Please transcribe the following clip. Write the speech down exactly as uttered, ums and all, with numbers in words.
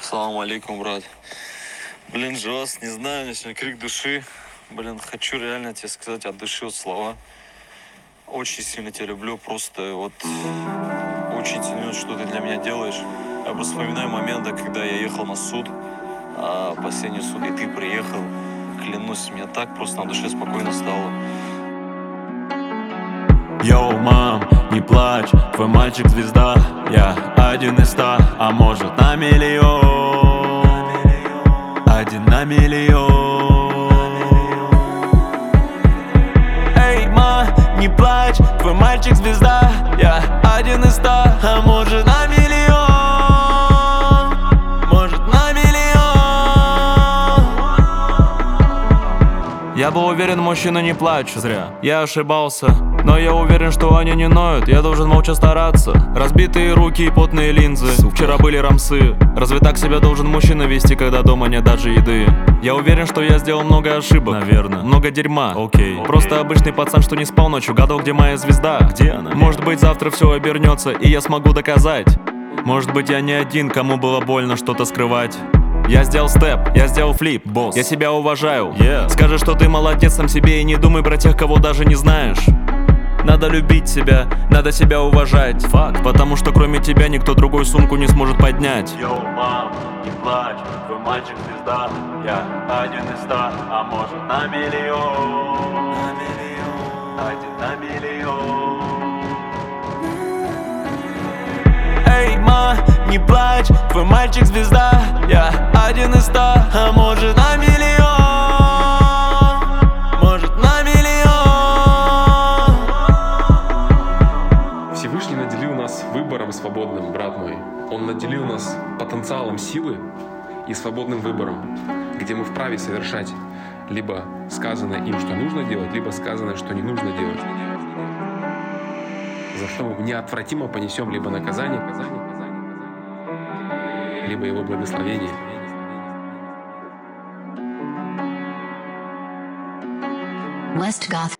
Салам алейкум, брат. Блин, Жос, не знаю, у меня сегодня крик души. Блин, хочу реально тебе сказать от души вот слова. Очень сильно тебя люблю, просто вот очень ценю, что ты для меня делаешь. Я просто вспоминаю моменты, когда я ехал на суд, а последний суд, и ты приехал. Клянусь, мне так просто на душе спокойно стало. Йоу, мам, не плачь, твой мальчик звезда. Я один из ста, а может на миллион. Один на миллион. Эй, ма, не плачь, твой мальчик звезда. Я один из ста, а может на миллион. Может на миллион. Я был уверен, мужчины не плачут. Зря, я ошибался. Но я уверен, что они не ноют, я должен молча стараться. Разбитые руки и потные линзы, сука. Вчера были рамсы. Разве так себя должен мужчина вести, когда дома нет даже еды? Я уверен, что я сделал много ошибок. Наверное, много дерьма. Окей, okay. Просто обычный пацан, что не спал ночью, гадал, где моя звезда. Где она? Может быть, завтра все обернется, и я смогу доказать. Может быть, я не один, кому было больно что-то скрывать. Я сделал степ, я сделал флип, босс. Я себя уважаю, yeah. Скажи, что ты молодец сам себе, и не думай про тех, кого даже не знаешь. Надо любить себя, надо себя уважать. Факт, потому что кроме тебя никто другой сумку не сможет поднять. Йоу, мам, не плачь, твой мальчик звезда. Я один из ста, а может на миллион. На миллион. Один на миллион. Эй, ма, не плачь, твой мальчик звезда. Я один из ста, а может на миллион. Может на миллион. Всевышний наделил нас выбором свободным, брат мой. Он наделил нас потенциалом силы и свободным выбором, где мы вправе совершать либо сказанное им, что нужно делать, либо сказанное, что не нужно делать. За что мы неотвратимо понесем либо наказание, либо его благословение. Westgoth.